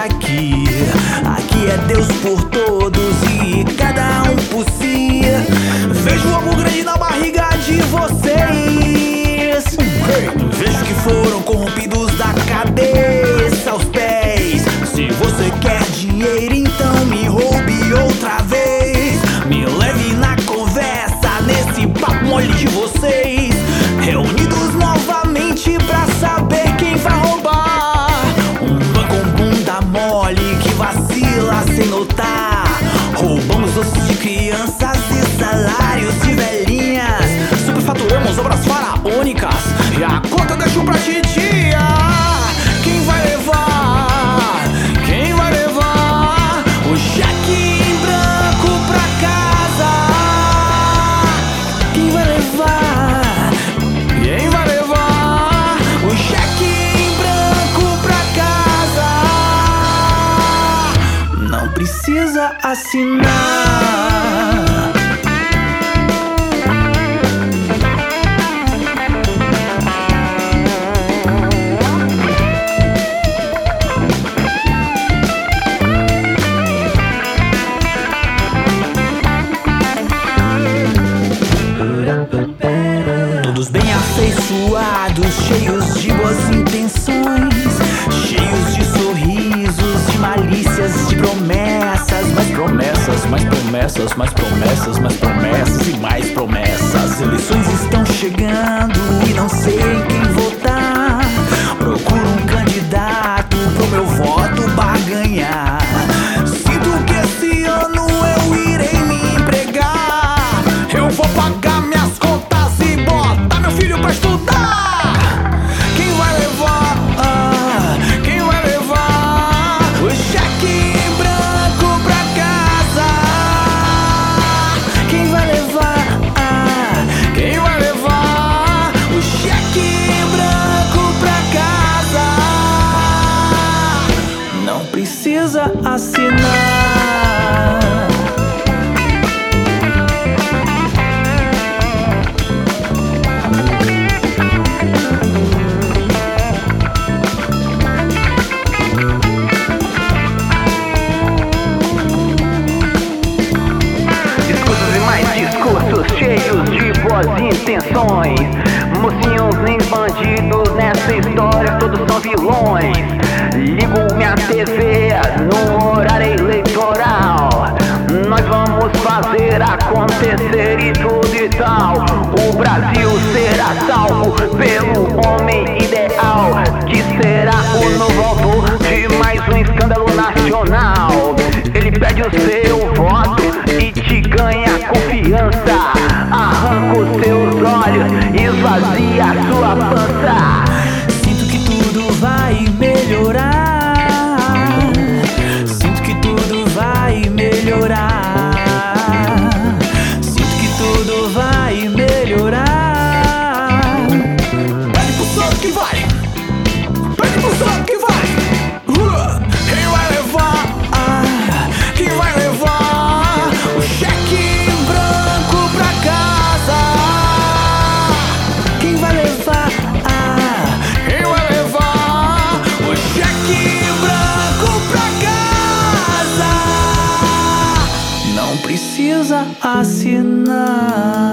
aqui. Aqui é Deus por todos e cada um por si. Vejo um amor grande na barriga de vocês. Vejo que foram corrompidos da cabeça aos pés. Se você quer dinheiro, então me roube outra vez. Me leve na conversa nesse papo mole de vocês. Reunidos novamente pra saber quem vai roubar. Um banco com bunda mole que vacila sem notar. Roubamos ossos de crianças e salários de velhinhas. Superfaturamos obras faraônicas e a conta deixou pra titia. Quem vai levar? Quem vai levar o cheque em branco pra casa? Quem vai levar? Quem vai levar o cheque em branco pra casa? Não precisa assinar. Todos bem afeiçoados, cheios de boas intenções, cheios de sorrisos, de malícias, de promessas. Mais promessas, mais promessas, mais promessas, mais promessas e mais promessas. Eleições estão chegando e não sei em quem votar. Procuro um candidato pro meu voto barganhar. Sinto que esse ano eu irei me empregar. Eu vou pagar minhas contas e botar meu filho pra estudar. Quem vai levar? Quem vai levar o cheque em branco pra casa? Quem vai levar? Quem vai levar o cheque em branco pra casa? Não precisa assinar. Cheios de boas intenções, mocinhos nem bandidos nessa história, todos são vilões. Ligo minha TV no horário eleitoral. Nós vamos fazer acontecer e tudo e tal. O Brasil será salvo pelo homem ideal, que será o novo autor de mais um escândalo nacional. Ele pede o seu voto e te ganha confiança. Arranca os teus olhos, esvazia a sua pança. Sinto que tudo vai melhorar. Sinto que tudo vai melhorar. Sinto que tudo vai melhorar. Pede pro santo que vai. Pede pro santo que vai. Quem vai levar? Quem vai levar o cheque em branco pra casa? Quem vai levar? Quem vai levar o cheque em branco pra casa? Não precisa assinar.